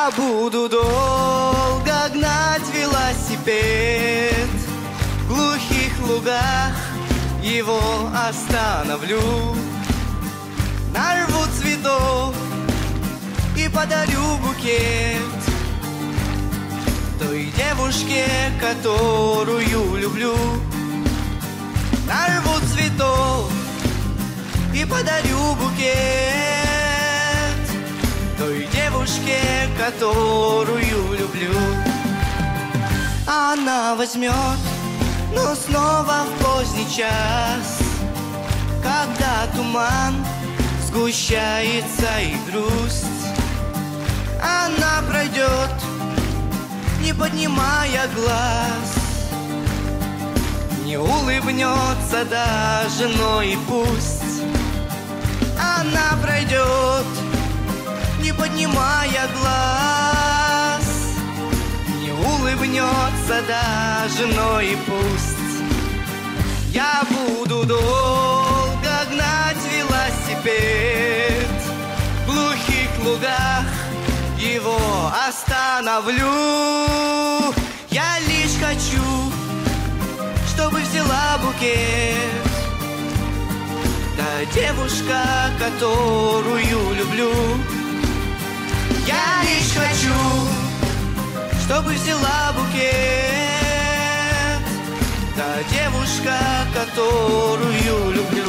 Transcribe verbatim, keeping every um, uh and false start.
Я буду долго гнать велосипед, в глухих лугах его остановлю. Нарву цветов и подарю букет той девушке, которую люблю. Нарву цветов и подарю букет той девушке, которую люблю. Она возьмет, но снова в поздний час, когда туман сгущается и грусть. Она пройдет, не поднимая глаз, не улыбнется даже, но и пусть. Она пройдет, не поднимая глаз, не улыбнется даже, но и пусть. Я буду долго гнать велосипед, в глухих лугах его остановлю. Я лишь хочу, чтобы взяла букет та девушка, которую люблю. Я лишь хочу, чтобы взяла букет та девушка, которую люблю.